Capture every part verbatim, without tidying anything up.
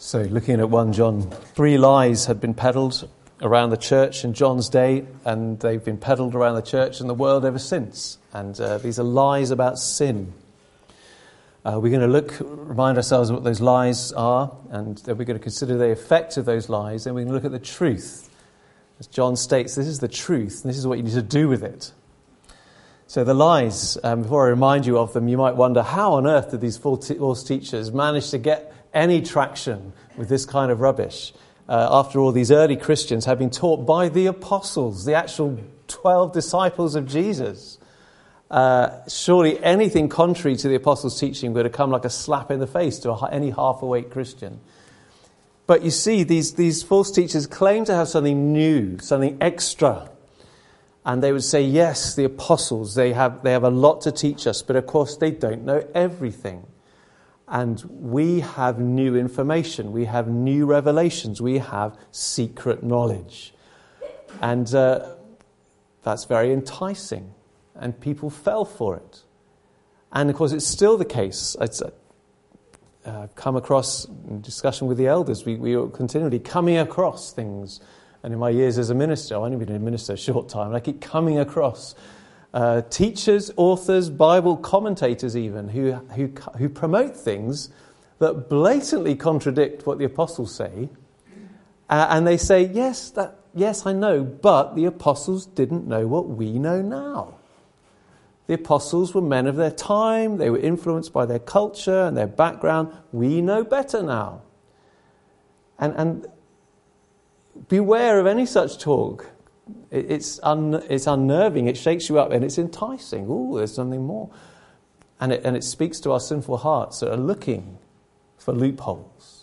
So looking at First John, three lies had been peddled around the church in John's day, and they've been peddled around the church and the world ever since. And uh, these are lies about sin. Uh, we're going to look, remind ourselves of what those lies are, and then we're going to consider the effect of those lies, and we're going to look at the truth. As John states, this is the truth, and this is what you need to do with it. So the lies, um, before I remind you of them, you might wonder, how on earth did these false teachers manage to get any traction with this kind of rubbish? Uh, after all, these early Christians had been taught by the apostles, the actual twelve disciples of Jesus. Uh, surely anything contrary to the apostles' teaching would have come like a slap in the face to a, any half-awake Christian. But you see, these, these false teachers claim to have something new, something extra. And they would say, yes, the apostles, they have, they have a lot to teach us, but of course they don't know everything. And we have new information, we have new revelations, we have secret knowledge. And uh, that's very enticing. And people fell for it. And of course it's still the case. It's, uh, I've come across, in discussion with the elders, we, we are continually coming across things. And in my years as a minister, I've only been a minister a short time, and I keep coming across Uh, teachers, authors, Bible commentators even, who, who who promote things that blatantly contradict what the apostles say. Uh, and they say, yes, that yes, I know, but the apostles didn't know what we know now. The apostles were men of their time. They were influenced by their culture and their background. We know better now. And, and beware of any such talk. It's un, it's unnerving, it shakes you up, and it's enticing. Ooh, there's something more. And it, and it speaks to our sinful hearts that are looking for loopholes.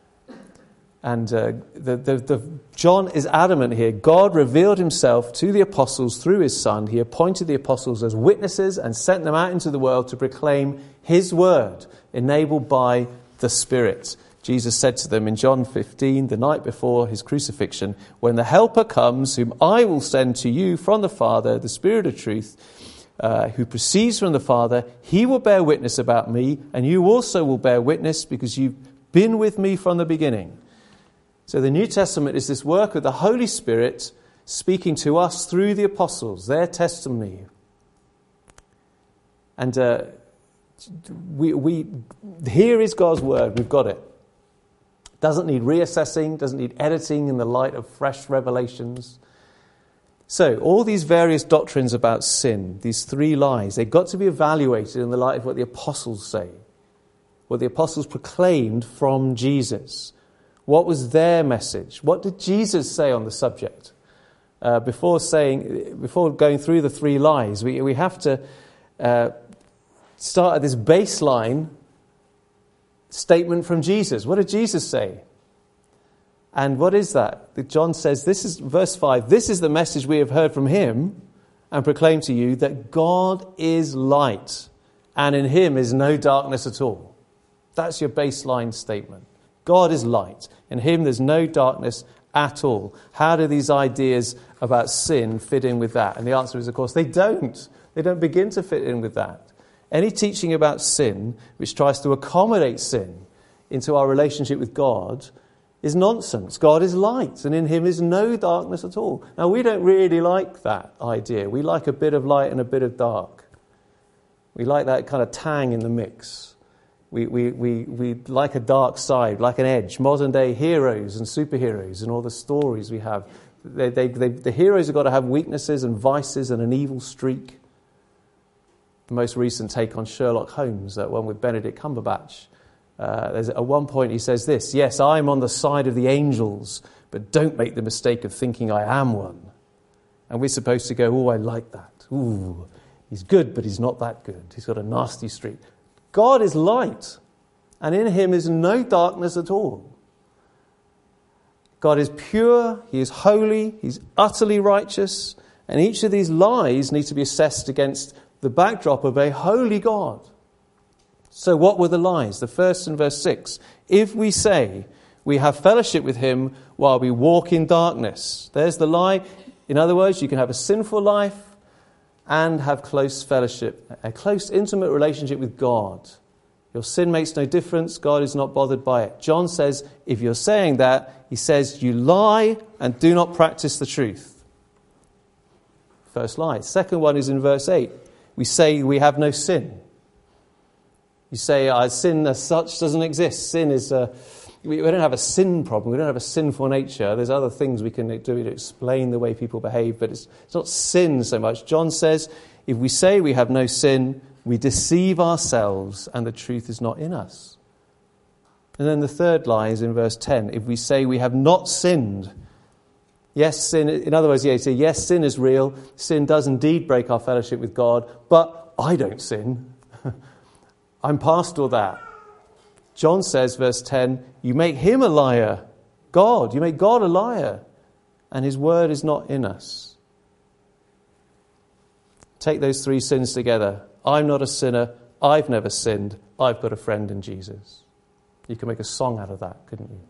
And uh, the, the, the, John is adamant here. God revealed himself to the apostles through his Son. He appointed the apostles as witnesses and sent them out into the world to proclaim his word, enabled by the Spirit. Jesus said to them in John fifteen, the night before his crucifixion, when the Helper comes, whom I will send to you from the Father, the Spirit of truth, uh, who proceeds from the Father, he will bear witness about me, and you also will bear witness because you've been with me from the beginning. So the New Testament is this work of the Holy Spirit speaking to us through the apostles, their testimony. And uh, we, we here is God's word, we've got it. Doesn't need reassessing, doesn't need editing in the light of fresh revelations. So, all these various doctrines about sin, these three lies, they've got to be evaluated in the light of what the apostles say. What the apostles proclaimed from Jesus. What was their message? What did Jesus say on the subject? Uh, before saying, before going through the three lies, we, we have to uh, start at this baseline statement from Jesus. What did Jesus say? And what is that? John says, this is verse five, this is the message we have heard from him and proclaim to you, that God is light and in him is no darkness at all. That's your baseline statement. God is light. In him there's no darkness at all. How do these ideas about sin fit in with that? And the answer is, of course, they don't. They don't begin to fit in with that. Any teaching about sin which tries to accommodate sin into our relationship with God is nonsense. God is light, and in him is no darkness at all. Now, we don't really like that idea. We like a bit of light and a bit of dark. We like that kind of tang in the mix. We we we, we like a dark side, like an edge. Modern-day heroes and superheroes and all the stories we have. They, they, they, the heroes have got to have weaknesses and vices and an evil streak. The most recent take on Sherlock Holmes, that one with Benedict Cumberbatch. Uh, there's, at one point he says this, yes, I'm on the side of the angels, but don't make the mistake of thinking I am one. And we're supposed to go, oh, I like that. Ooh, he's good, but he's not that good. He's got a nasty streak. God is light, and in him is no darkness at all. God is pure, he is holy, he's utterly righteous, and each of these lies need to be assessed against the backdrop of a holy God. So what were the lies? The first in verse six. If we say we have fellowship with him while we walk in darkness. There's the lie. In other words, you can have a sinful life and have close fellowship, a close, intimate relationship with God. Your sin makes no difference. God is not bothered by it. John says, if you're saying that, he says, you lie and do not practice the truth. First lie. Second one is in verse eight. We say we have no sin. You say, uh, sin as such doesn't exist. Sin is, uh, we, we don't have a sin problem. We don't have a sinful nature. There's other things we can do to explain the way people behave, but it's, it's not sin so much. John says, if we say we have no sin, we deceive ourselves and the truth is not in us. And then the third lie is in verse ten. If we say we have not sinned, yes, sin, in other words, yeah, you say, yes, sin is real. Sin does indeed break our fellowship with God, but I don't sin. I'm past all that. John says, verse ten, you make him a liar. God, you make God a liar, and his word is not in us. Take those three sins together. I'm not a sinner. I've never sinned. I've got a friend in Jesus. You can make a song out of that, couldn't you?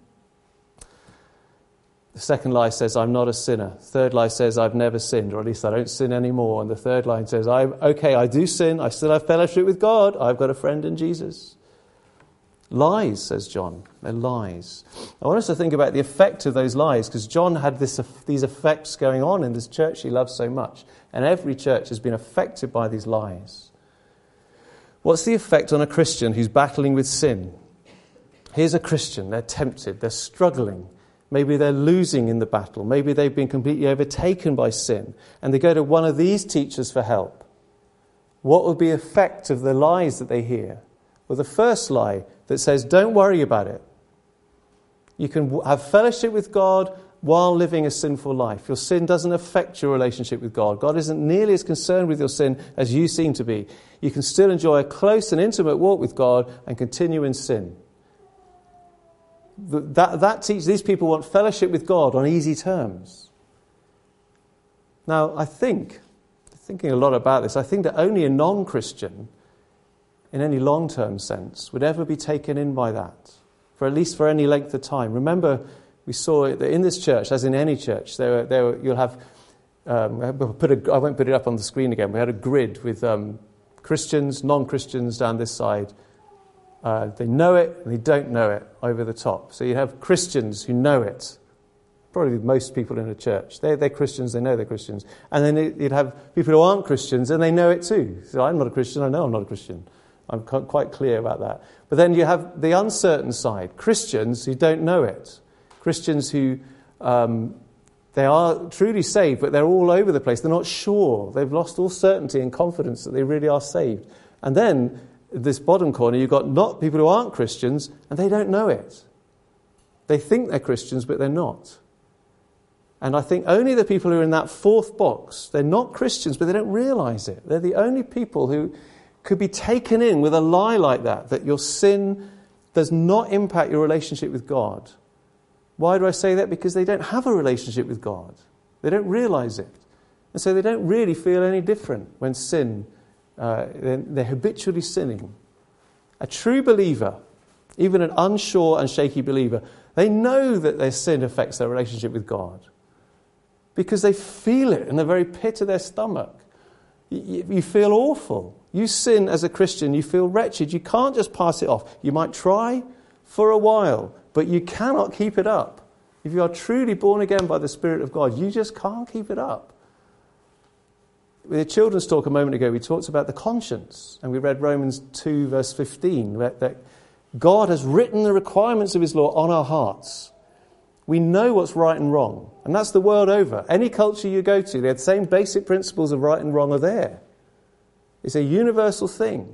The second lie says, I'm not a sinner. Third lie says, I've never sinned, or at least I don't sin anymore. And the third line says, I'm okay, I do sin. I still have fellowship with God. I've got a friend in Jesus. Lies, says John. They're lies. I want us to think about the effect of those lies, because John had this, these effects going on in this church he loves so much. And every church has been affected by these lies. What's the effect on a Christian who's battling with sin? Here's a Christian. They're tempted. They're struggling. Maybe they're losing in the battle. Maybe they've been completely overtaken by sin. And they go to one of these teachers for help. What would be the effect of the lies that they hear? Well, the first lie that says, don't worry about it. You can have fellowship with God while living a sinful life. Your sin doesn't affect your relationship with God. God isn't nearly as concerned with your sin as you seem to be. You can still enjoy a close and intimate walk with God and continue in sin. That, that teach, these people want fellowship with God on easy terms. Now, I think, thinking a lot about this, I think that only a non-Christian, in any long-term sense, would ever be taken in by that, for at least for any length of time. Remember, we saw that in this church, as in any church, there, there you'll have. Um, put a, I won't put it up on the screen again. We had a grid with um, Christians, non-Christians down this side. Uh, they know it and they don't know it over the top. So you have Christians who know it. Probably most people in a church. They're, they're Christians, they know they're Christians. And then you'd have people who aren't Christians and they know it too. So I'm not a Christian, I know I'm not a Christian. I'm quite clear about that. But then you have the uncertain side. Christians who don't know it. Christians who, um, they are truly saved, but they're all over the place. They're not sure. They've lost all certainty and confidence that they really are saved. And then this bottom corner, you've got not people who aren't Christians, and they don't know it. They think they're Christians, but they're not. And I think only the people who are in that fourth box, they're not Christians, but they don't realize it. They're the only people who could be taken in with a lie like that, that your sin does not impact your relationship with God. Why do I say that? Because they don't have a relationship with God. They don't realize it. And so they don't really feel any different when sin Uh, they're, they're habitually sinning. A true believer, even an unsure and shaky believer, they know that their sin affects their relationship with God because they feel it in the very pit of their stomach. You, you feel awful. You sin as a Christian, you feel wretched. You can't just pass it off. You might try for a while, but you cannot keep it up. If you are truly born again by the Spirit of God, you just can't keep it up. With the children's talk a moment ago, we talked about the conscience, and we read Romans two, verse fifteen, that God has written the requirements of his law on our hearts. We know what's right and wrong, and that's the world over. Any culture you go to, the same basic principles of right and wrong are there. It's a universal thing.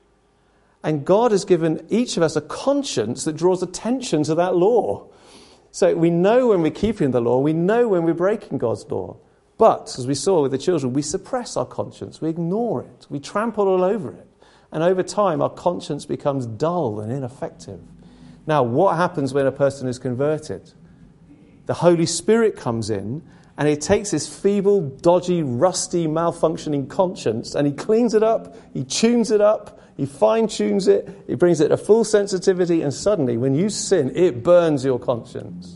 And God has given each of us a conscience that draws attention to that law. So we know when we're keeping the law, we know when we're breaking God's law. But, as we saw with the children, we suppress our conscience. We ignore it. We trample all over it. And over time, our conscience becomes dull and ineffective. Now, what happens when a person is converted? The Holy Spirit comes in, and he takes this feeble, dodgy, rusty, malfunctioning conscience, and he cleans it up, he tunes it up, he fine-tunes it, he brings it to full sensitivity, and suddenly, when you sin, it burns your conscience.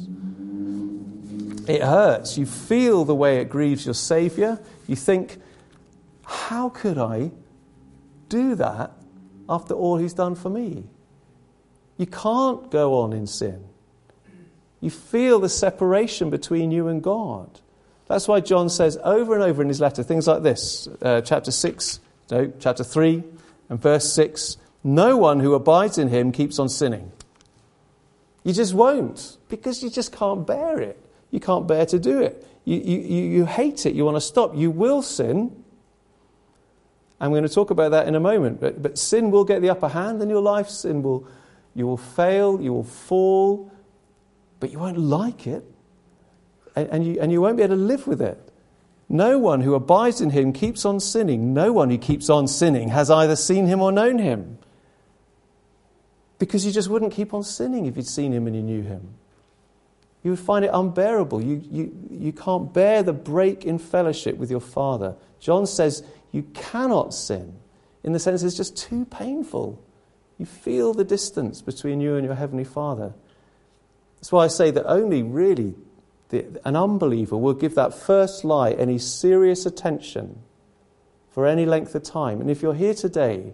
It hurts. You feel the way it grieves your Saviour. You think, how could I do that after all he's done for me? You can't go on in sin. You feel the separation between you and God. That's why John says over and over in his letter things like this, uh, chapter six, no, chapter three and verse six, no one who abides in him keeps on sinning. You just won't, because you just can't bear it. You can't bear to do it. You, you, you hate it. You want to stop. You will sin. I'm going to talk about that in a moment. But, but sin will get the upper hand in your life. Sin will, you will fail. You will fall. But you won't like it. And, and, you, and you won't be able to live with it. No one who abides in him keeps on sinning. No one who keeps on sinning has either seen him or known him. Because you just wouldn't keep on sinning if you'd seen him and you knew him. You would find it unbearable. You, you, you can't bear the break in fellowship with your Father. John says you cannot sin, in the sense it's just too painful. You feel the distance between you and your Heavenly Father. That's why I say that only really the, an unbeliever will give that first lie any serious attention for any length of time. And if you're here today,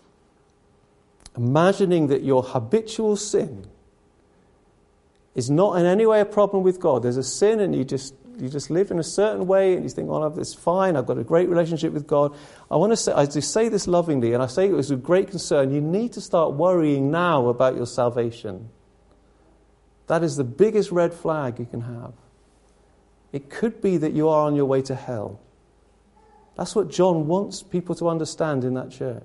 imagining that your habitual sin is not in any way a problem with God. There's a sin and you just you just live in a certain way and you think, oh, it's fine, I've got a great relationship with God. I want to say, I just say this lovingly, and I say it was with great concern. You need to start worrying now about your salvation. That is the biggest red flag you can have. It could be that you are on your way to hell. That's what John wants people to understand in that church.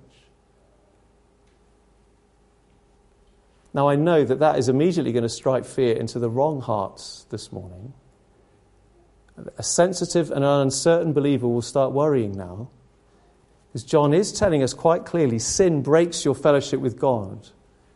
Now, I know that that is immediately going to strike fear into the wrong hearts this morning. A sensitive and an uncertain believer will start worrying now, because John is telling us quite clearly, sin breaks your fellowship with God.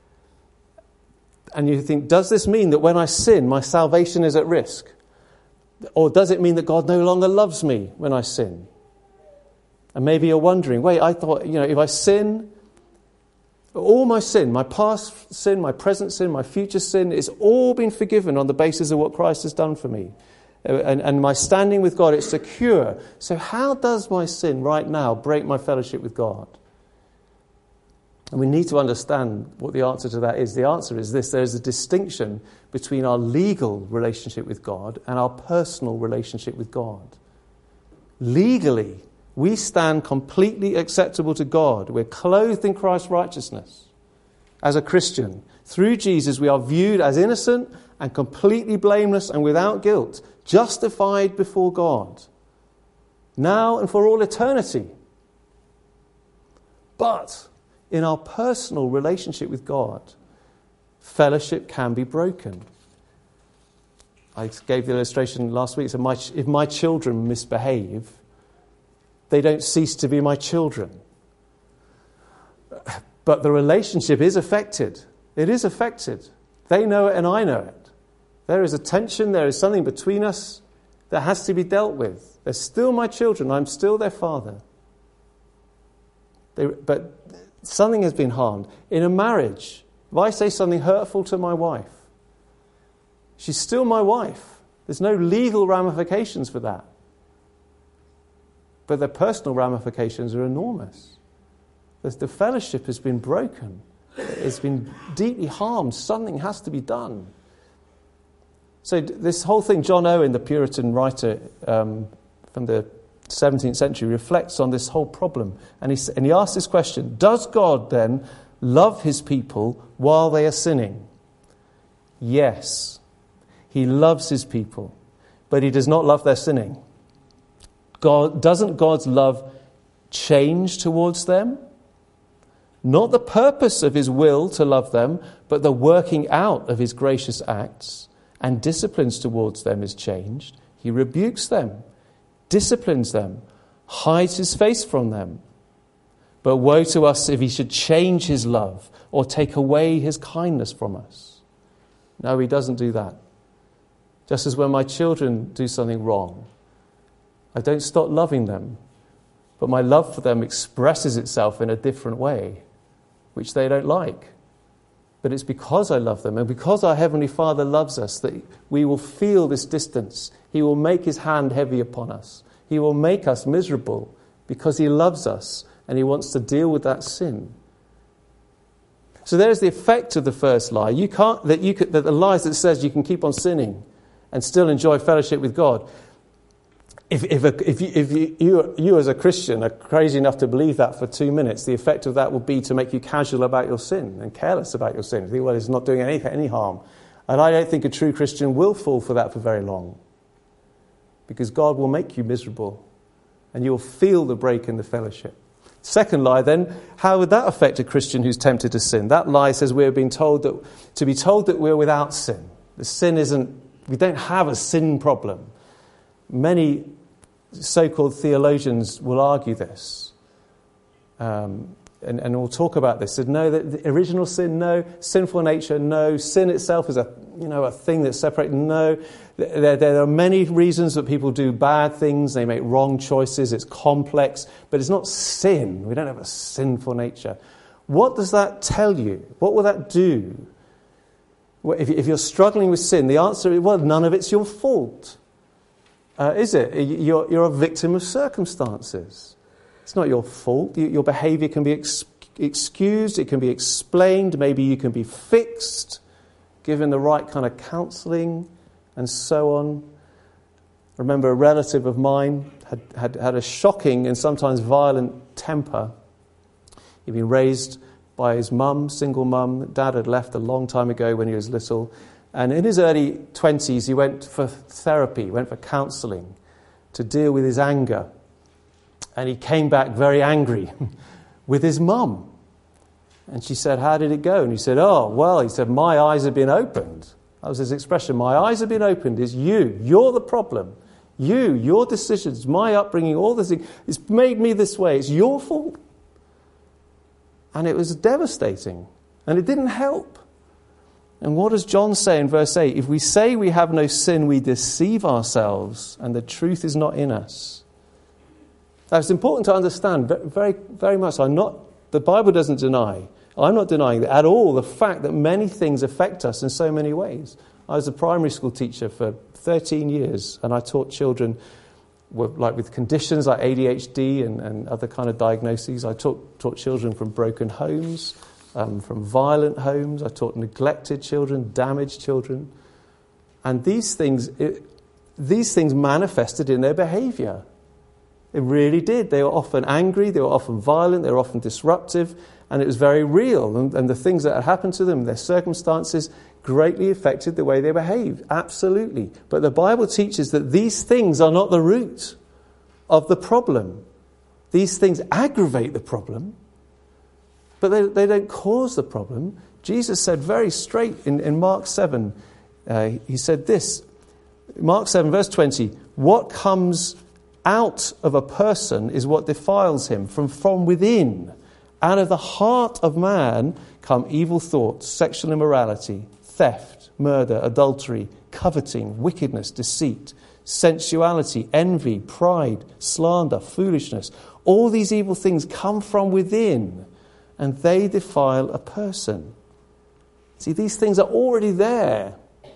And you think, does this mean that when I sin, my salvation is at risk? Or does it mean that God no longer loves me when I sin? And maybe you're wondering, wait, I thought, you know, if I sin, all my sin, my past sin, my present sin, my future sin, it's all been forgiven on the basis of what Christ has done for me. And, and my standing with God, it's secure. So how does my sin right now break my fellowship with God? And we need to understand what the answer to that is. The answer is this: there is a distinction between our legal relationship with God and our personal relationship with God. Legally, we stand completely acceptable to God. We're clothed in Christ's righteousness. As a Christian, through Jesus, we are viewed as innocent and completely blameless and without guilt, justified before God, now and for all eternity. But in our personal relationship with God, fellowship can be broken. I gave the illustration last week. So my, if my children misbehave, they don't cease to be my children. But the relationship is affected. It is affected. They know it and I know it. There is a tension, there is something between us that has to be dealt with. They're still my children. I'm still their father. They, but something has been harmed. In a marriage, if I say something hurtful to my wife, she's still my wife. There's no legal ramifications for that. But the personal ramifications are enormous. The, the fellowship has been broken. It's been deeply harmed. Something has to be done. So this whole thing, John Owen, the Puritan writer um, from the seventeenth century, reflects on this whole problem. And he, and he asks this question: does God then love his people while they are sinning? Yes, he loves his people, but he does not love their sinning. God, doesn't God's love change towards them? Not the purpose of his will to love them, but the working out of his gracious acts and disciplines towards them is changed. He rebukes them, disciplines them, hides his face from them. But woe to us if he should change his love or take away his kindness from us. No, he doesn't do that. Just as when my children do something wrong, I don't stop loving them, but my love for them expresses itself in a different way, which they don't like. But it's because I love them and because our Heavenly Father loves us that we will feel this distance. He will make his hand heavy upon us. He will make us miserable because he loves us and he wants to deal with that sin. So there's the effect of the first lie. You can't that you could, that the lies that says you can keep on sinning and still enjoy fellowship with God. If if a, if, you, if you, you you as a Christian are crazy enough to believe that for two minutes, the effect of that will be to make you casual about your sin and careless about your sin. You think, well, it's not doing any any harm, and I don't think a true Christian will fall for that for very long, because God will make you miserable, and you'll feel the break in the fellowship. Second lie, then, how would that affect a Christian who's tempted to sin? That lie says we're being told that to be told that we're without sin. The sin isn't. We don't have a sin problem. Many so-called theologians will argue this, um, and, and we'll talk about this. That no, the original sin, no. Sinful nature, no. Sin itself is a you know a thing that's separated, no. There, there are many reasons that people do bad things. They make wrong choices. It's complex, but it's not sin. We don't have a sinful nature. What does that tell you? What will that do? Well, if, if you're struggling with sin, the answer is, well, none of it's your fault. Uh, is it? You're, you're a victim of circumstances. It's not your fault. Your behavior can be ex- excused. It can be explained. Maybe you can be fixed, given the right kind of counselling, and so on. I remember a relative of mine had, had had a shocking and sometimes violent temper. He'd been raised by his mum, single mum. Dad had left a long time ago when he was little. And in his early twenties, he went for therapy, went for counselling to deal with his anger. And he came back very angry with his mum. And she said, how did it go? And he said, oh, well, he said, my eyes have been opened. That was his expression. My eyes have been opened. Is you. You're the problem. You, your decisions, my upbringing, all this thing. It's made me this way. It's your fault. And it was devastating. And it didn't help. And what does John say in verse eight? If we say we have no sin, we deceive ourselves, and the truth is not in us. Now, it's important to understand very, very much. I'm not, the Bible doesn't deny, I'm not denying that at all, the fact that many things affect us in so many ways. I was a primary school teacher for thirteen years, and I taught children with, like with conditions like A D H D and, and other kind of diagnoses. I taught, taught children from broken homes, um, from violent homes. I taught neglected children, damaged children. And these things, it, these things manifested in their behaviour. It really did. They were often angry, they were often violent, they were often disruptive, and it was very real. And, and the things that had happened to them, their circumstances, greatly affected the way they behaved. Absolutely. But the Bible teaches that these things are not the root of the problem. These things aggravate the problem, but they, they don't cause the problem. Jesus said very straight in, in Mark seven, uh, he said this, Mark seven, verse twenty, what comes out of a person is what defiles him. From, from within, out of the heart of man, come evil thoughts, sexual immorality, theft, murder, adultery, coveting, wickedness, deceit, sensuality, envy, pride, slander, foolishness. All these evil things come from within, and they defile a person. See, these things are already there.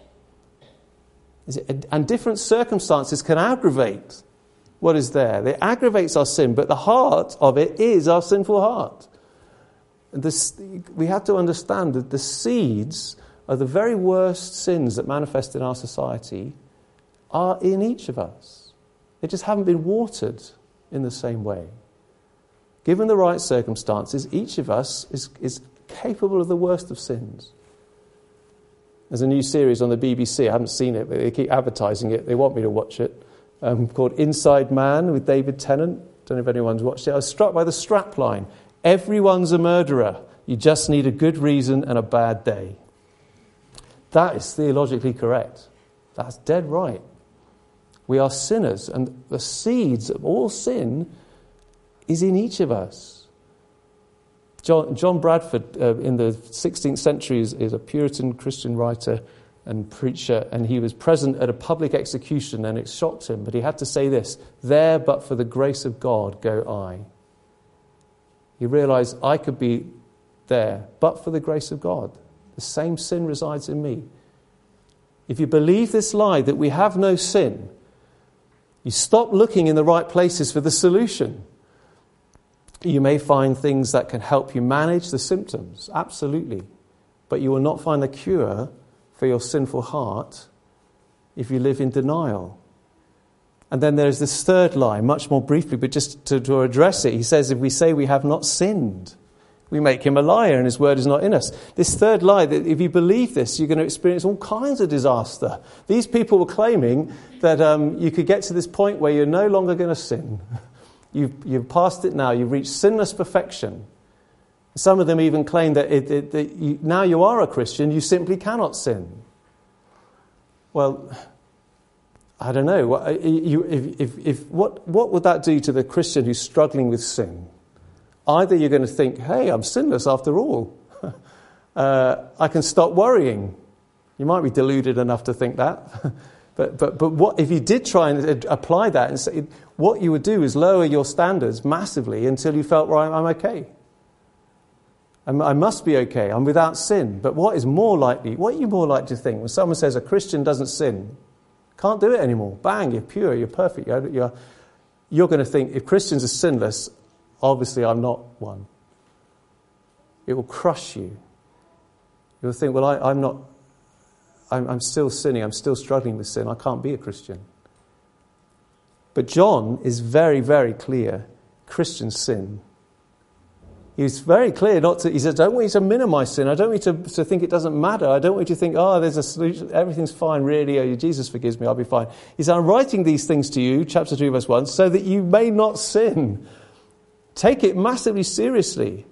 And different circumstances can aggravate what is there. It aggravates our sin, but the heart of it is our sinful heart. This, we have to understand that the seeds of the very worst sins that manifest in our society are in each of us. They just haven't been watered in the same way. Given the right circumstances, each of us is, is capable of the worst of sins. There's a new series on the B B C. I haven't seen it, but they keep advertising it. They want me to watch it. Um, called Inside Man with David Tennant. Don't know if anyone's watched it. I was struck by the strapline. Everyone's a murderer. You just need a good reason and a bad day. That is theologically correct. That's dead right. We are sinners, and the seeds of all sin is in each of us. John, John Bradford, uh, in the sixteenth century, is, is a Puritan Christian writer and preacher, and he was present at a public execution, and it shocked him, but he had to say this, there but for the grace of God go I. He realized I could be there but for the grace of God. The same sin resides in me. If you believe this lie that we have no sin, you stop looking in the right places for the solution. You may find things that can help you manage the symptoms, absolutely. But you will not find the cure for your sinful heart if you live in denial. And then there's this third lie, much more briefly, but just to, to address it. He says, if we say we have not sinned, we make him a liar and his word is not in us. This third lie, that if you believe this, you're going to experience all kinds of disaster. These people were claiming that um, you could get to this point where you're no longer going to sin. You've, you've passed it now. You've reached sinless perfection. Some of them even claim that, it, it, that you, now you are a Christian, you simply cannot sin. Well, I don't know. You, if, if, if, what, what would that do to the Christian who's struggling with sin? Either you're going to think, hey, I'm sinless after all. uh, I can stop worrying. You might be deluded enough to think that. but but but what if you did try and apply that and say, what you would do is lower your standards massively until you felt, right, I'm okay. I'm, I must be okay. I'm without sin. But what is more likely, what are you more likely to think? When someone says a Christian doesn't sin, can't do it anymore. Bang, you're pure, you're perfect. You're, you're, you're going to think, if Christians are sinless, obviously I'm not one. It will crush you. You'll think, well, I, I'm not, I'm, I'm still sinning, I'm still struggling with sin, I can't be a Christian. But John is very, very clear. Christians sin. He's very clear not to, he says, I don't want you to minimize sin. I don't want you to, to think it doesn't matter. I don't want you to think, oh, there's a solution. Everything's fine, really. Oh, Jesus forgives me. I'll be fine. He says, I'm writing these things to you, chapter two, verse one, so that you may not sin. Take it massively seriously.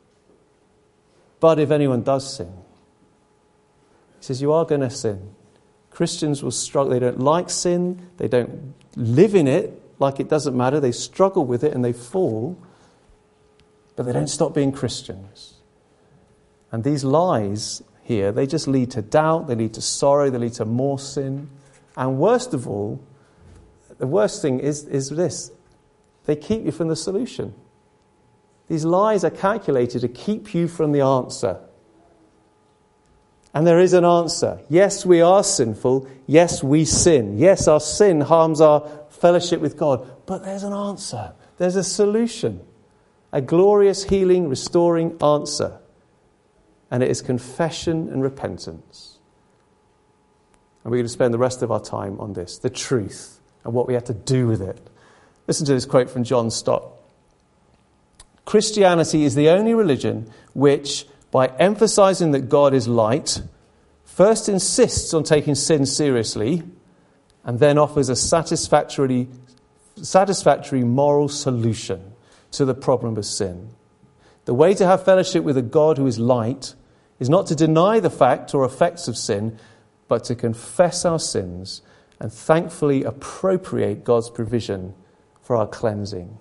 But if anyone does sin, he says, you are going to sin. Christians will struggle. They don't like sin. They don't live in it like it doesn't matter. They struggle with it and they fall. But they don't stop being Christians. And these lies here, they just lead to doubt, they lead to sorrow, they lead to more sin. And worst of all, the worst thing is, is this. They keep you from the solution. These lies are calculated to keep you from the answer. And there is an answer. Yes, we are sinful. Yes, we sin. Yes, our sin harms our fellowship with God. But there's an answer. There's a solution. A glorious, healing, restoring answer. And it is confession and repentance. And we're going to spend the rest of our time on this. The truth and what we have to do with it. Listen to this quote from John Stott. Christianity is the only religion which, by emphasizing that God is light, first insists on taking sin seriously and then offers a satisfactory, satisfactory moral solution to the problem of sin. The way to have fellowship with a God who is light is not to deny the fact or effects of sin, but to confess our sins and thankfully appropriate God's provision for our cleansing.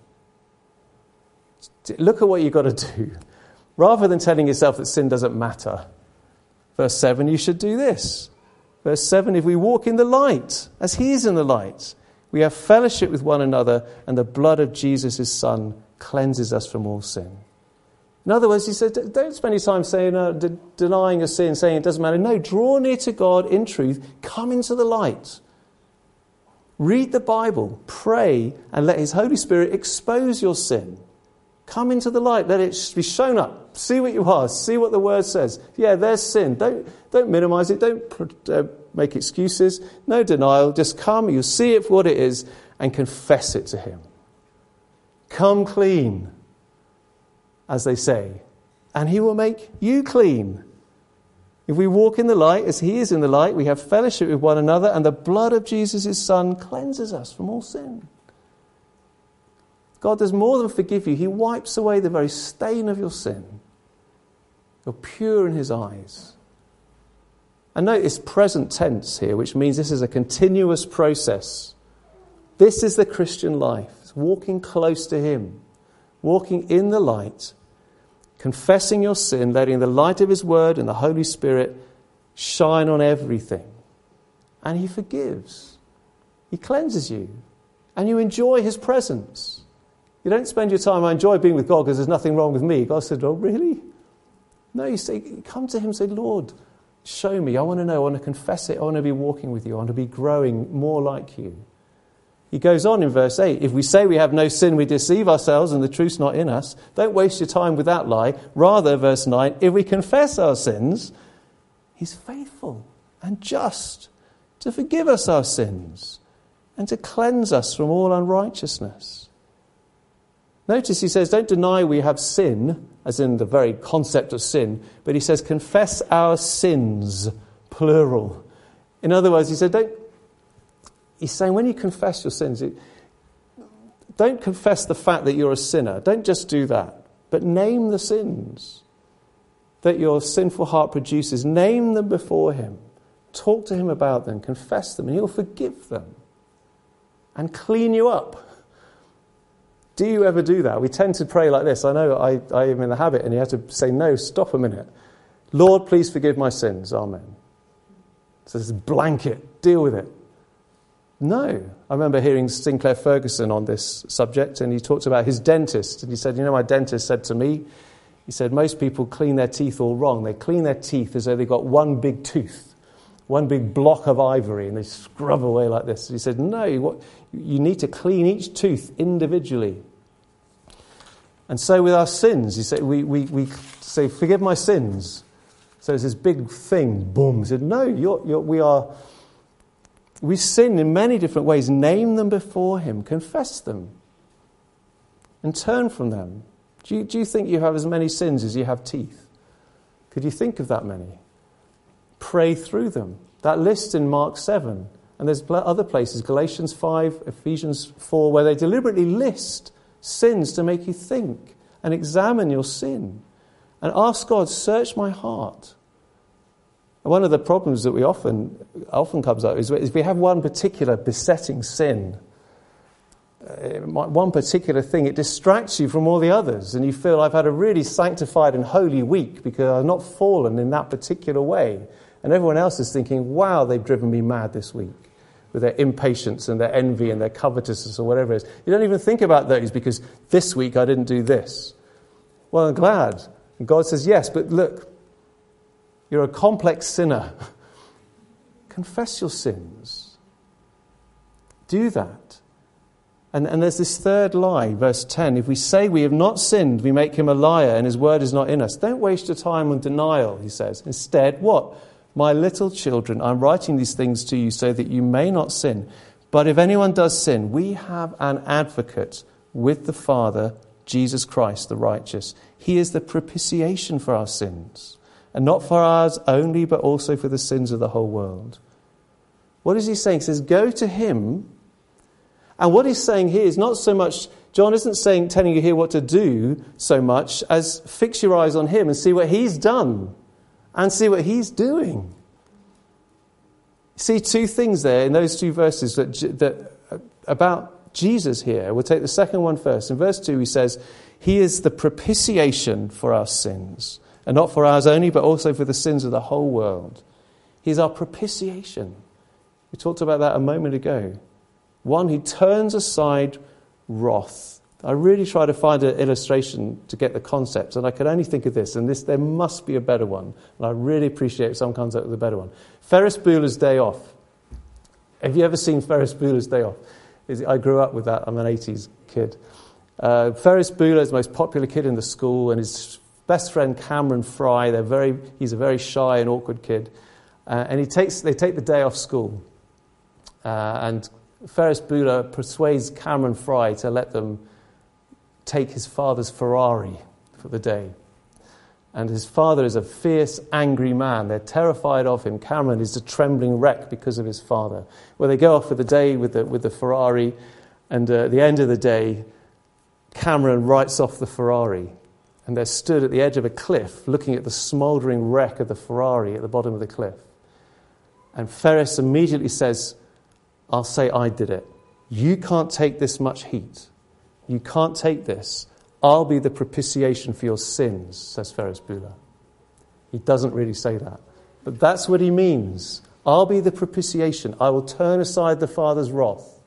Look at what you've got to do. Rather than telling yourself that sin doesn't matter, verse seven, you should do this. Verse seven, if we walk in the light, as he is in the light, we have fellowship with one another, and the blood of Jesus, his Son, cleanses us from all sin. In other words, he said, don't spend your time saying, uh, de- denying a sin, saying it doesn't matter. No, draw near to God in truth. Come into the light. Read the Bible. Pray and let his Holy Spirit expose your sin. Come into the light. Let it be shown up. See what you are. See what the word says. Yeah, there's sin. Don't, don't minimize it. Don't uh, make excuses. No denial. Just come. You'll see it for what it is and confess it to him. Come clean, as they say, and he will make you clean. If we walk in the light as he is in the light, we have fellowship with one another, and the blood of Jesus, his Son, cleanses us from all sin. God does more than forgive you. He wipes away the very stain of your sin. You're pure in his eyes. And notice present tense here, which means this is a continuous process. This is the Christian life. It's walking close to him. Walking in the light. Confessing your sin, letting the light of his word and the Holy Spirit shine on everything. And he forgives. He cleanses you. And you enjoy his presence. You don't spend your time, I enjoy being with God because there's nothing wrong with me. God said, oh, really? No, you say, come to him and say, Lord, show me. I want to know. I want to confess it. I want to be walking with you. I want to be growing more like you. He goes on in verse eight, if we say we have no sin, we deceive ourselves and the truth's not in us. Don't waste your time with that lie. Rather, verse nine, if we confess our sins, he's faithful and just to forgive us our sins and to cleanse us from all unrighteousness. Notice he says, don't deny we have sin, as in the very concept of sin, but he says, confess our sins, plural. In other words, he said, don't, he's saying when you confess your sins, it, don't confess the fact that you're a sinner. Don't just do that, but name the sins that your sinful heart produces. Name them before him. Talk to him about them, confess them, and he'll forgive them and clean you up. Do you ever do that? We tend to pray like this. I know I, I am in the habit, and you have to say, no, stop a minute. Lord, please forgive my sins. Amen. So this blanket, deal with it. No. I remember hearing Sinclair Ferguson on this subject, and he talked about his dentist. And he said, you know, my dentist said to me, he said, most people clean their teeth all wrong. They clean their teeth as though they've got one big tooth, one big block of ivory, and they scrub away like this. He said, no, what, you need to clean each tooth individually. And so with our sins, he said, we, we, we say, forgive my sins. So it's this big thing, boom. He said, no, you're, you're, we are, we sin in many different ways. Name them before him, confess them, and turn from them. Do you, do you think you have as many sins as you have teeth? Could you think of that many? Pray through them. That list in Mark seven, and there's other places, Galatians five, Ephesians four, where they deliberately list sins to make you think and examine your sin and ask God, search my heart. And one of the problems that we often often comes up is if we have one particular besetting sin, uh, one particular thing, it distracts you from all the others, and you feel, I've had a really sanctified and holy week because I've not fallen in that particular way. And everyone else is thinking, wow, they've driven me mad this week with their impatience and their envy and their covetousness or whatever it is. You don't even think about those because this week I didn't do this. Well, I'm glad. And God says, yes, but look, you're a complex sinner. Confess your sins. Do that. And, and there's this third lie, verse ten. If we say we have not sinned, we make him a liar and his word is not in us. Don't waste your time on denial, he says. Instead, what? My little children, I'm writing these things to you so that you may not sin. But if anyone does sin, we have an advocate with the Father, Jesus Christ, the righteous. He is the propitiation for our sins, and not for ours only, but also for the sins of the whole world. What is he saying? He says, go to him. And what he's saying here is not so much, John isn't saying, telling you here what to do so much as fix your eyes on him and see what he's done. And see what he's doing. See two things there in those two verses that, that about Jesus here. We'll take the second one first. In verse two he says, he is the propitiation for our sins. And not for ours only, but also for the sins of the whole world. He's our propitiation. We talked about that a moment ago. One who turns aside wrath. I really try to find an illustration to get the concept, and I could only think of this, and this there must be a better one, and I really appreciate if someone comes up with a better one. Ferris Bueller's Day Off. Have you ever seen Ferris Bueller's Day Off? I grew up with that. I'm an eighties kid. Uh, Ferris Bueller is the most popular kid in the school, and his best friend Cameron Fry, they're very, he's a very shy and awkward kid, uh, and he takes they take the day off school, uh, and Ferris Bueller persuades Cameron Fry to let them take his father's Ferrari for the day. And his father is a fierce, angry man. They're terrified of him. Cameron is a trembling wreck because of his father. Well, they go off for the day with the, with the Ferrari, and uh, at the end of the day, Cameron writes off the Ferrari. And they're stood at the edge of a cliff looking at the smouldering wreck of the Ferrari at the bottom of the cliff. And Ferris immediately says, I'll say I did it. You can't take this much heat. You can't take this. I'll be the propitiation for your sins, says Ferris Bueller. He doesn't really say that. But that's what he means. I'll be the propitiation. I will turn aside the Father's wrath.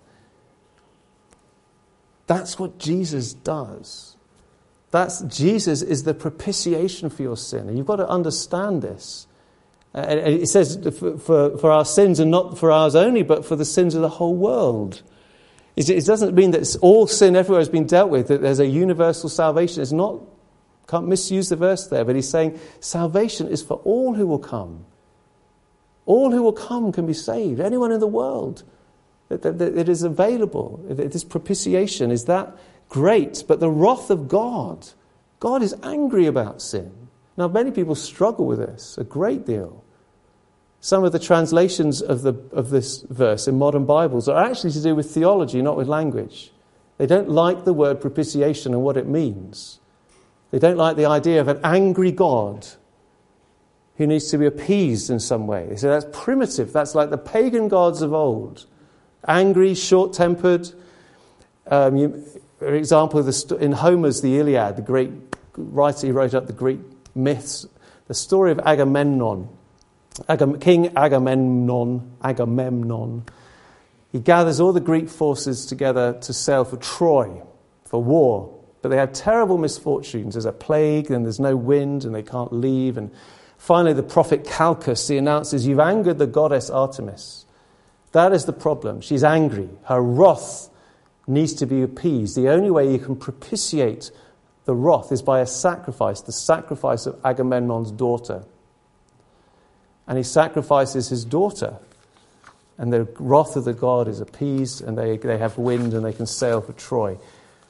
That's what Jesus does. That's Jesus is the propitiation for your sin. And you've got to understand this. And it says for, for, for our sins, and not for ours only, but for the sins of the whole world. It doesn't mean that all sin everywhere has been dealt with, that there's a universal salvation. It's not, can't misuse the verse there, but he's saying salvation is for all who will come. All who will come can be saved. Anyone in the world. It is available. This propitiation is that great. But the wrath of God, God is angry about sin. Now, many people struggle with this a great deal. Some of the translations of the of this verse in modern Bibles are actually to do with theology, not with language. They don't like the word propitiation and what it means. They don't like the idea of an angry God who needs to be appeased in some way. They say that's primitive. That's like the pagan gods of old. Angry, short-tempered. Um, you, for example, the, in Homer's The Iliad, the great writer who wrote up the Greek myths, the story of Agamemnon. Agam, King Agamemnon, Agamemnon, he gathers all the Greek forces together to sail for Troy, for war. But they have terrible misfortunes. There's a plague, and there's no wind, and they can't leave. And finally, the prophet Calchas, he announces, you've angered the goddess Artemis. That is the problem. She's angry. Her wrath needs to be appeased. The only way you can propitiate the wrath is by a sacrifice, the sacrifice of Agamemnon's daughter. And he sacrifices his daughter. And the wrath of the god is appeased, and they, they have wind, and they can sail for Troy.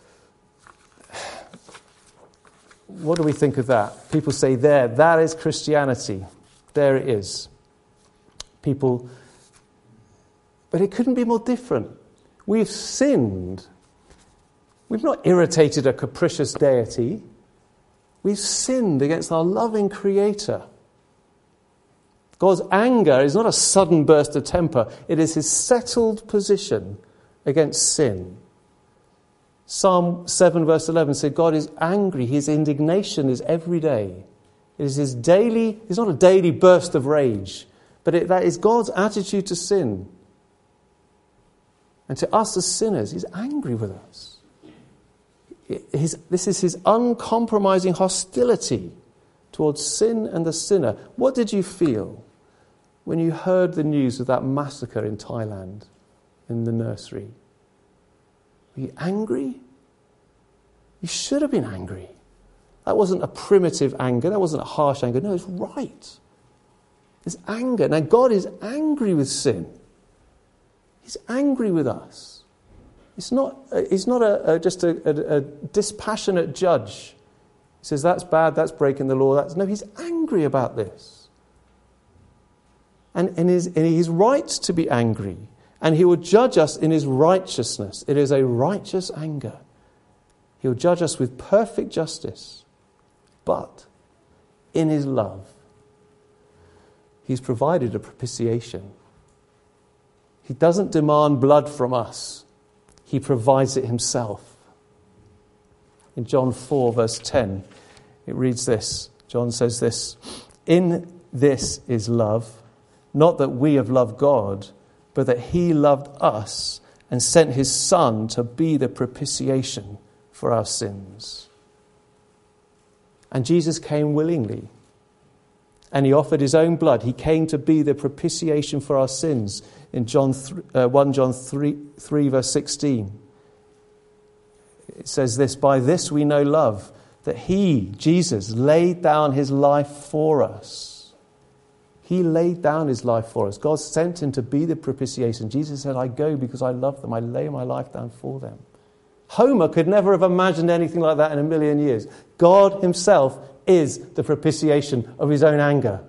What do we think of that? People say, there, that is Christianity. There it is. People, but it couldn't be more different. We've sinned. We've not irritated a capricious deity. We've sinned against our loving Creator. God's anger is not a sudden burst of temper. It is his settled position against sin. Psalm seven verse eleven said God is angry. His indignation is every day. It is his daily, it's not a daily burst of rage, but it, that is God's attitude to sin. And to us as sinners, he's angry with us. His, this is his uncompromising hostility towards sin and the sinner. What did you feel when you heard the news of that massacre in Thailand, in the nursery? Were you angry? You should have been angry. That wasn't a primitive anger. That wasn't a harsh anger. No, it's right. It's anger. Now, God is angry with sin. He's angry with us. It's not, he's not a, a, just a, a, a dispassionate judge. He says, that's bad, that's breaking the law. That's, no, he's angry about this. And, and, his, and he's right to be angry. And he will judge us in his righteousness. It is a righteous anger. He'll judge us with perfect justice. But in his love, he's provided a propitiation. He doesn't demand blood from us. He provides it himself. In John four, verse ten, it reads this. John says this, in this is love, not that we have loved God, but that he loved us and sent his Son to be the propitiation for our sins. And Jesus came willingly. And he offered his own blood. He came to be the propitiation for our sins. In John th- uh, First John three, three, verse sixteen, it says this, by this we know love, that he, Jesus, laid down his life for us. He laid down his life for us. God sent him to be the propitiation. Jesus said, I go because I love them. I lay my life down for them. Homer could never have imagined anything like that in a million years. God himself is the propitiation of his own anger.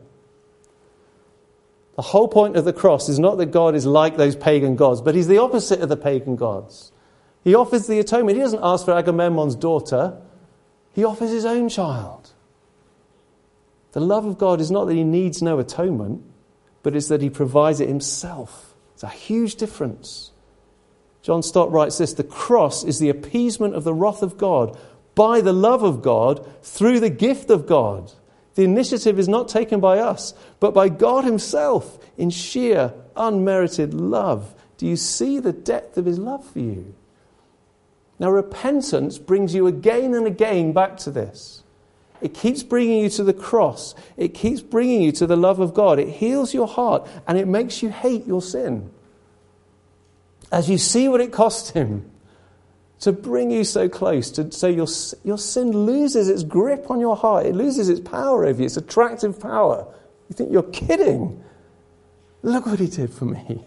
The whole point of the cross is not that God is like those pagan gods, but he's the opposite of the pagan gods. He offers the atonement. He doesn't ask for Agamemnon's daughter. He offers his own child. The love of God is not that he needs no atonement, but it's that he provides it himself. It's a huge difference. John Stott writes this, the cross is the appeasement of the wrath of God by the love of God through the gift of God. The initiative is not taken by us, but by God himself in sheer, unmerited love. Do you see the depth of his love for you? Now, repentance brings you again and again back to this. It keeps bringing you to the cross. It keeps bringing you to the love of God. It heals your heart and it makes you hate your sin. as you see what it cost him to bring you so close, to, so your, your sin loses its grip on your heart. It loses its power over you, its attractive power. You think you're kidding. Look what he did for me.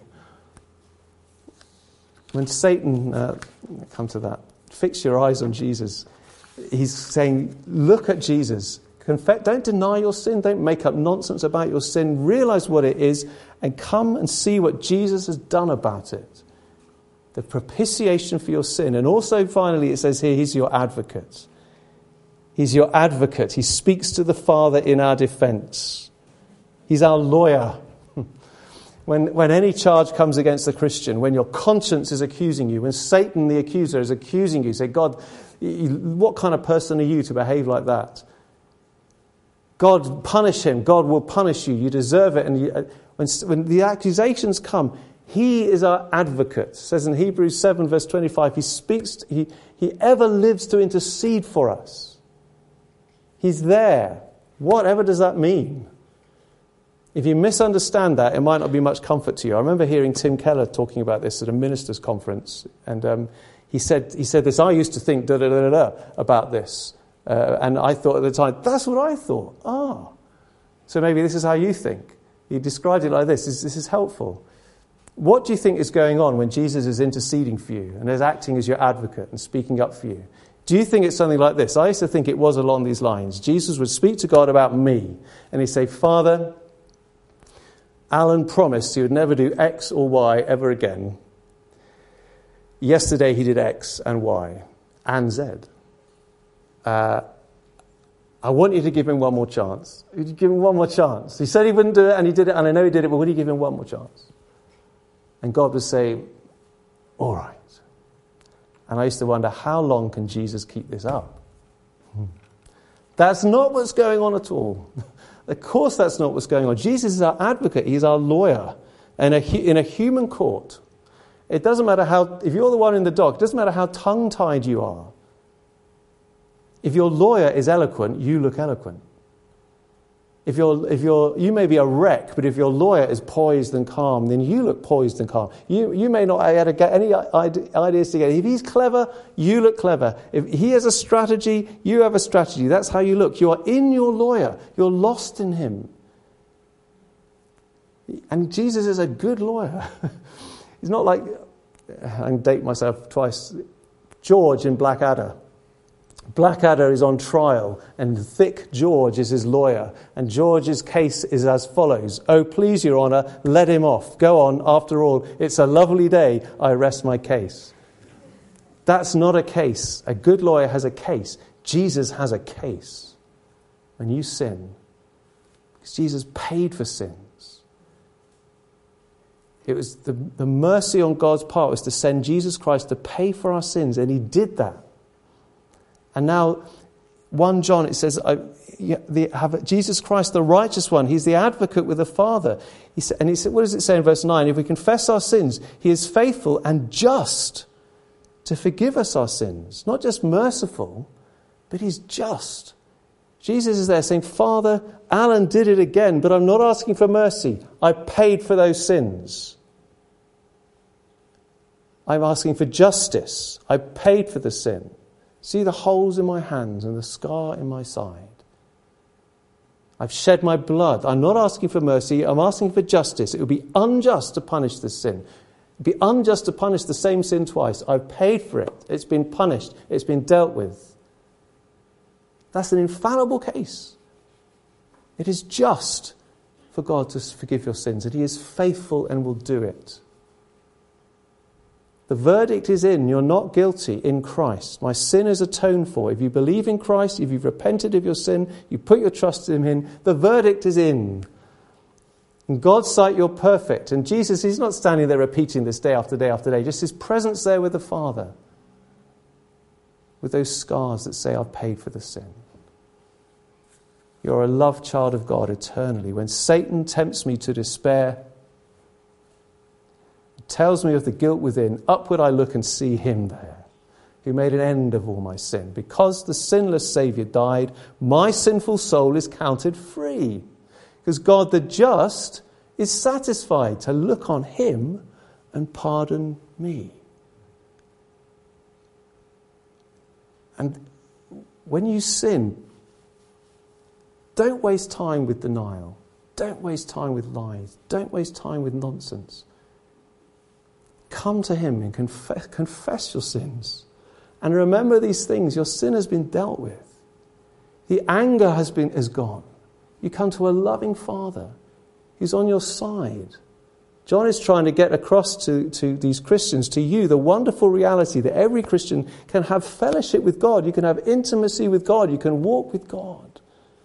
When Satan, uh, come to that, fix your eyes on Jesus. He's saying, look at Jesus. Confess, don't deny your sin. Don't make up nonsense about your sin. Realize what it is and come and see what Jesus has done about it. The propitiation for your sin. And also, finally, it says here, he's your advocate. He's your advocate. He speaks to the Father in our defense. He's our lawyer. When, when any charge comes against a Christian, when your conscience is accusing you, when Satan the accuser is accusing you, say, God, what kind of person are you to behave like that? God, punish him. God will punish you. You deserve it. And you, when, when the accusations come, he is our advocate. It says in Hebrews seven, verse twenty-five, he speaks, he, he ever lives to intercede for us. He's there. Whatever does that mean? If you misunderstand that, it might not be much comfort to you. I remember hearing Tim Keller talking about this at a ministers' conference, and um, he said he said this. I used to think da da da da about this, uh, and I thought at the time, that's what I thought. Ah, so maybe this is how you think. He described it like this. This, this is helpful. What do you think is going on when Jesus is interceding for you and is acting as your advocate and speaking up for you? Do you think it's something like this? I used to think it was along these lines. Jesus would speak to God about me, and he'd say, Father, Alan promised he would never do X or Y ever again. Yesterday he did X and Y and Z. Uh, I want you to give him one more chance. Would you give him one more chance? He said he wouldn't do it, and he did it, and I know he did it, but would you give him one more chance? And God would say, all right. And I used to wonder, how long can Jesus keep this up? That's not what's going on at all. Of course that's not what's going on. Jesus is our advocate. He's our lawyer. And in a human court, it doesn't matter how, if you're the one in the dock, it doesn't matter how tongue-tied you are. If your lawyer is eloquent, you look eloquent. If you're, if you're, you may be a wreck, but if your lawyer is poised and calm, then you look poised and calm. You, you may not get any ideas together. If he's clever, you look clever. If he has a strategy, you have a strategy. That's how you look. You are in your lawyer. You're lost in him. And Jesus is a good lawyer. He's not like, I can date myself twice, George in Blackadder. Blackadder is on trial, and Thick George is his lawyer. And George's case is as follows. Oh, please, Your Honour, let him off. Go on. After all, it's a lovely day. I rest my case. That's not a case. A good lawyer has a case. Jesus has a case. When you sin, because Jesus paid for sins. It was the, the mercy on God's part was to send Jesus Christ to pay for our sins, and he did that. And now, First John, it says, I, the, have Jesus Christ, the righteous one, he's the advocate with the Father. He said, and he said, what does it say in verse nine? If we confess our sins, he is faithful and just to forgive us our sins. Not just merciful, but he's just. Jesus is there saying, Father, Alan did it again, but I'm not asking for mercy. I paid for those sins. I'm asking for justice. I paid for the sin. See the holes in my hands and the scar in my side. I've shed my blood. I'm not asking for mercy. I'm asking for justice. It would be unjust to punish this sin. It would be unjust to punish the same sin twice. I've paid for it. It's been punished. It's been dealt with. That's an infallible case. It is just for God to forgive your sins, and he is faithful and will do it. The verdict is in. You're not guilty in Christ. My sin is atoned for. If you believe in Christ, if you've repented of your sin, you put your trust in him, the verdict is in. In God's sight, you're perfect. And Jesus, he's not standing there repeating this day after day after day. Just his presence there with the Father. With those scars that say, I've paid for the sin. You're a loved child of God eternally. When Satan tempts me to despair, tells me of the guilt within, upward I look and see him there, who made an end of all my sin. Because the sinless Saviour died, my sinful soul is counted free. Because God the just is satisfied to look on him and pardon me. And when you sin, don't waste time with denial. Don't waste time with lies. Don't waste time with nonsense. Come to him and confess, confess your sins. And remember these things. Your sin has been dealt with. The anger has been is gone. You come to a loving Father who's on your side. John is trying to get across to, to these Christians, to you, the wonderful reality that every Christian can have fellowship with God. You can have intimacy with God. You can walk with God.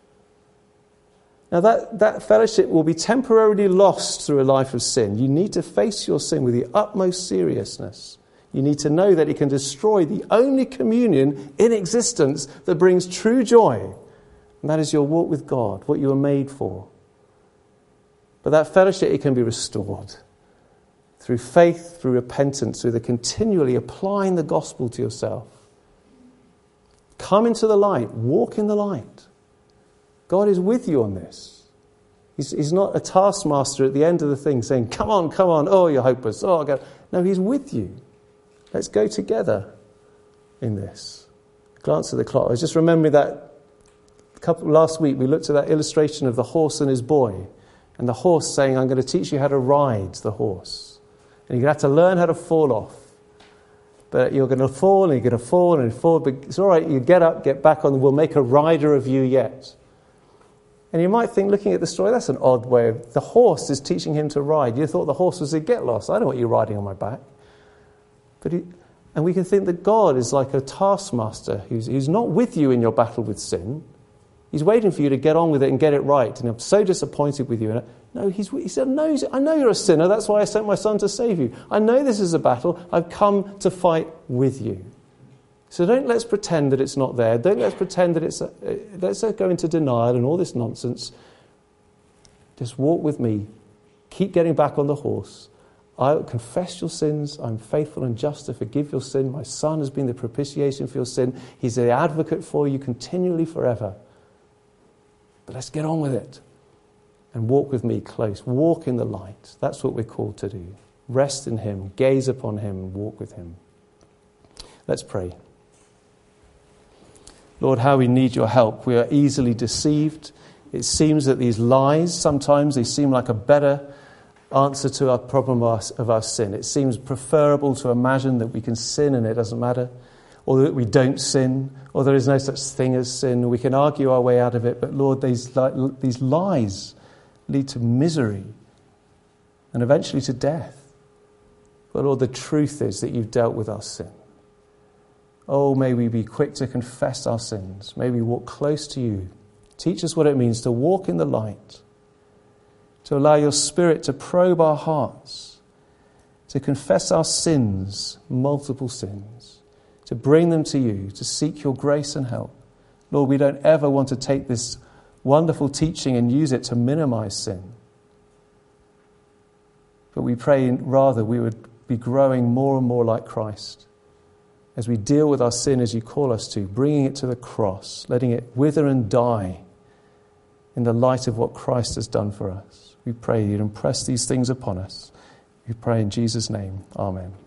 Now that, that fellowship will be temporarily lost through a life of sin. You need to face your sin with the utmost seriousness. You need to know that it can destroy the only communion in existence that brings true joy. And that is your walk with God, what you were made for. But that fellowship, it can be restored through faith, through repentance, through the continually applying the gospel to yourself. Come into the light. Walk in the light. God is with you on this. He's, he's not a taskmaster at the end of the thing saying, come on, come on, oh, you're hopeless. Oh, God. No, he's with you. Let's go together in this. Glance at the clock. I was just remembering that a couple, last week we looked at that illustration of the horse and his boy. And the horse saying, I'm going to teach you how to ride the horse. And you're going to have to learn how to fall off. But you're going to fall and you're going to fall and fall. But it's all right, you get up, get back on, we'll make a rider of you yet. And you might think, looking at the story, that's an odd way of... The horse is teaching him to ride. You thought the horse was a get lost. I don't want you riding on my back. But he, and we can think that God is like a taskmaster who's, who's not with you in your battle with sin. He's waiting for you to get on with it and get it right. And I'm so disappointed with you. And I, no, he's, he said, no, he's, I know you're a sinner. That's why I sent my son to save you. I know this is a battle. I've come to fight with you. So don't let's pretend that it's not there. Don't let's pretend that it's... A, let's go into denial and all this nonsense. Just walk with me. Keep getting back on the horse. I'll confess your sins. I'm faithful and just to forgive your sin. My son has been the propitiation for your sin. He's the advocate for you continually forever. But let's get on with it and walk with me close. Walk in the light. That's what we're called to do. Rest in him, gaze upon him, and walk with him. Let's pray. Lord, how we need your help. We are easily deceived. It seems that these lies, sometimes they seem like a better answer to our problem of our, of our sin. It seems preferable to imagine that we can sin and it doesn't matter, or that we don't sin, or there is no such thing as sin. We can argue our way out of it, but Lord, these, these lies lead to misery and eventually to death. But Lord, the truth is that you've dealt with our sin. Oh, may we be quick to confess our sins. May we walk close to you. Teach us what it means to walk in the light, to allow your Spirit to probe our hearts, to confess our sins, multiple sins, to bring them to you, to seek your grace and help. Lord, we don't ever want to take this wonderful teaching and use it to minimize sin. But we pray rather we would be growing more and more like Christ as we deal with our sin as you call us to, bringing it to the cross, letting it wither and die in the light of what Christ has done for us. We pray you'd impress these things upon us. We pray in Jesus' name. Amen.